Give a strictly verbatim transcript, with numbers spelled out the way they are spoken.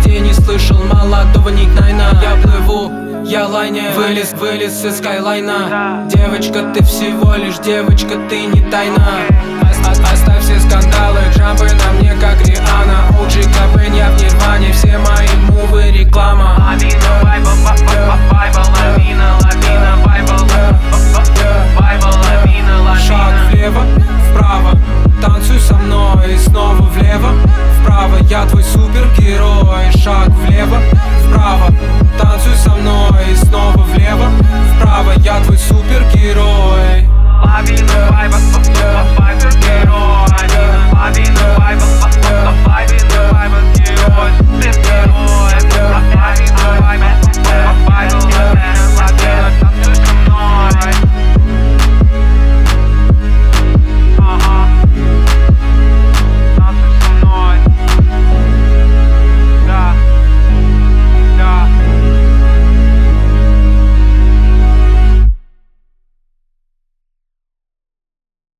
нигде не слышал молодого никнайна. Я плыву, я лайнер, вылез, вылез из скайлайна. Девочка, ты всего лишь девочка, ты не тайна. Оставь все скандалы, джампы на мне как Риана. Оу джи Кобейн, я в ней